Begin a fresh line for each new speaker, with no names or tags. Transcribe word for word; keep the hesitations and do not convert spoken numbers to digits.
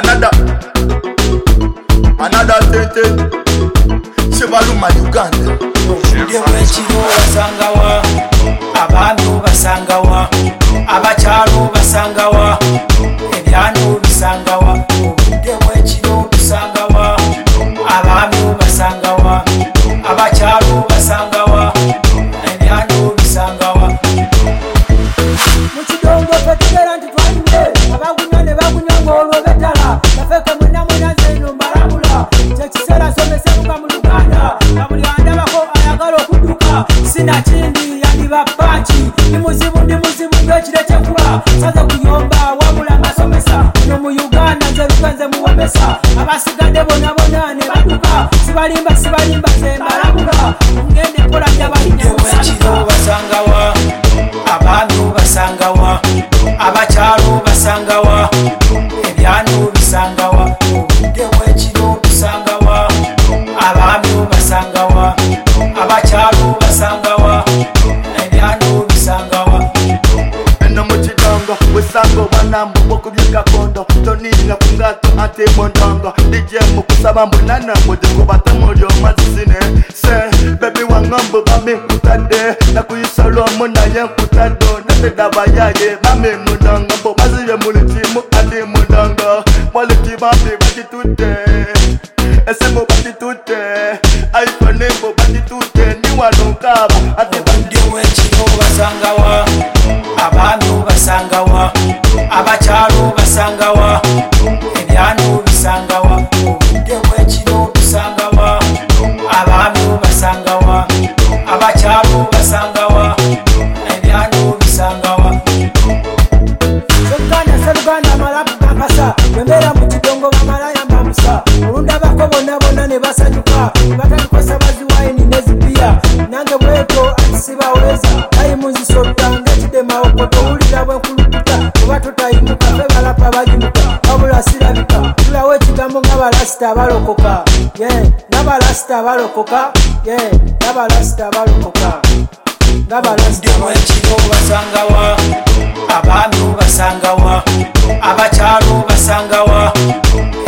Another, another thing, Sebaluma Uganda.
Yewechiro basangawa, abantu basangawa, abachalo basangawa, ebyano bisangawa. Yewechiro bisangawa, abantu basangawa, abachalo basangawa, ebyano bisangawa. Muchidongo petigera ntitwalinde, abagunyane bagunyanga olwobetala, nafeka mwena mwena zeno mbalabula, kyekisera somese muka mu Luganda, na buli andabako ayagala okuduka, sina kindi yandiba panchi, ni muzibu ndi muzibu ng'ekirete kula, saza kuyomba wabula ngasomesa, no mu Uganda nze lukanze muwomesa, abasigadde bona bona ne baduka, sibalimba sibalimba ze mbalabula, ngende mpola byabalinde wekiro basangawa, abantu basangawa, abachalo basangawa, ebyano bisangawa, obudde bw'ekiro bisangawa, abantu basangawa, abachalo basangawa, ebyano bisangawa.
Eno muchidongo, wesango wanambo bokubyeka kondo, toninga kungato ate mondongo, D J mukusaba mbunana mwede kubata mulyo mazisine, se baby wangombo bame kutande, na kuyisolo muna ye kutando, nete dabayaye bame mundongo, bo maziye mulichimu ate mundongo, mwaliti bambi bati tute, ese mo bati tute, iPhone mo bati tute, ni walongaba ate bandi
wechiro basangawa, abantu basangawa, abachalo basangawa, ebyano bisangawa, obudde bw'ekiro bisangawa, abantu basangawa, abachalo basangawa, ebyano bisangawa. Sekana seruganda malabu kakasa, bemera mu kidongo bamalaya mamusa, olundabako bonna bonna ne basanyuka, batandikosa baziwaini nezipia, nange bweto atisibaweza, ayi munzisota ngekidema okoto owulira bwenkulukuta, oba totayimuka fe balapa bayimuka, wabula sirabika, tulawo ekigambo nga balasita abalokoka, ye n'abalasita abalokoka, ye n'abalasita abalokoka, n'abalasita wekiro basangawa, abantu basangawa, abachalo basangawa,